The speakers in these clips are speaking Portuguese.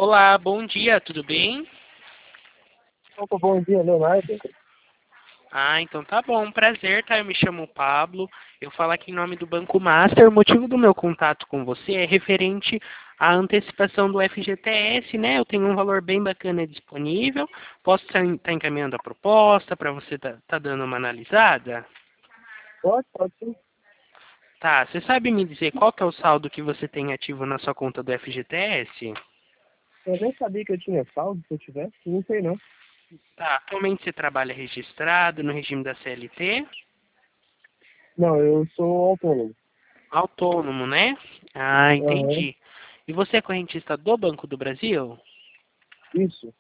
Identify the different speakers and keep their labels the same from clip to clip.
Speaker 1: Olá, bom dia, tudo bem?
Speaker 2: Opa, bom dia, Leonardo.
Speaker 1: Ah, então tá bom, prazer, tá? Eu me chamo Pablo, eu falo aqui em nome do Banco Master. O motivo do meu contato com você é referente à antecipação do FGTS, né? Eu tenho um valor bem bacana disponível, posso estar encaminhando a proposta para você tá dando uma analisada?
Speaker 2: Pode sim.
Speaker 1: Tá, você sabe me dizer qual que é o saldo que você tem ativo na sua conta do FGTS?
Speaker 2: Eu nem sabia que eu tinha saldo, se eu tivesse. Não sei, não.
Speaker 1: Tá, atualmente você trabalha registrado no regime da CLT?
Speaker 2: Não, eu sou autônomo.
Speaker 1: Autônomo, né? Ah,
Speaker 2: Aham,
Speaker 1: entendi. E você é correntista do Banco do Brasil?
Speaker 2: isso.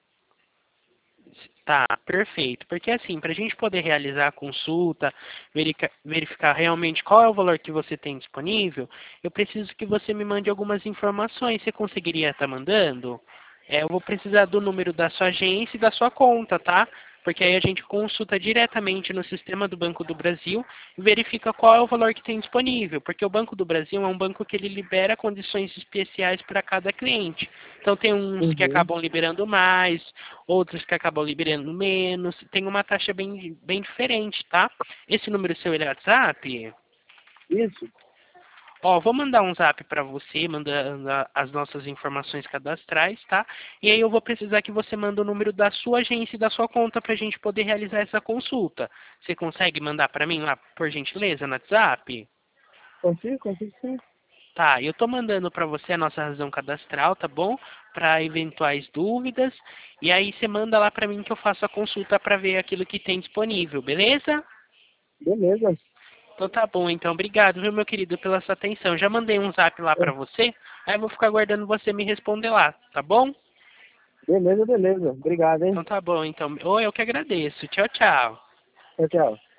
Speaker 1: Tá, perfeito. Porque assim, para a gente poder realizar a consulta, verificar realmente qual é o valor que você tem disponível, eu preciso que você me mande algumas informações. Você conseguiria estar mandando? Eu vou precisar do número da sua agência e da sua conta, tá? Porque aí a gente consulta diretamente no sistema do Banco do Brasil e verifica qual é o valor que tem disponível. Porque o Banco do Brasil é um banco que ele libera condições especiais para cada cliente. Então tem uns que
Speaker 2: Uhum.
Speaker 1: acabam liberando mais, outros que acabam liberando menos. Tem uma taxa bem diferente, tá? Esse número seu ele é WhatsApp?
Speaker 2: Isso.
Speaker 1: Ó, vou mandar um zap para você, mandando as nossas informações cadastrais, tá? E aí eu vou precisar que você mande o número da sua agência e da sua conta para a gente poder realizar essa consulta. Você consegue mandar para mim lá, por gentileza, no WhatsApp?
Speaker 2: Consigo sim.
Speaker 1: Tá, eu tô mandando para você a nossa razão cadastral, tá bom? Para eventuais dúvidas. E aí você manda lá para mim que eu faço a consulta para ver aquilo que tem disponível, beleza?
Speaker 2: Beleza.
Speaker 1: Então tá bom, então obrigado, viu, meu querido, pela sua atenção. Já mandei um zap lá
Speaker 2: É,
Speaker 1: para você, aí eu vou ficar aguardando você me responder lá, tá bom?
Speaker 2: beleza. Obrigado, hein?
Speaker 1: Então tá bom, então. Oi, eu que agradeço. Tchau, tchau.
Speaker 2: Tchau, tchau.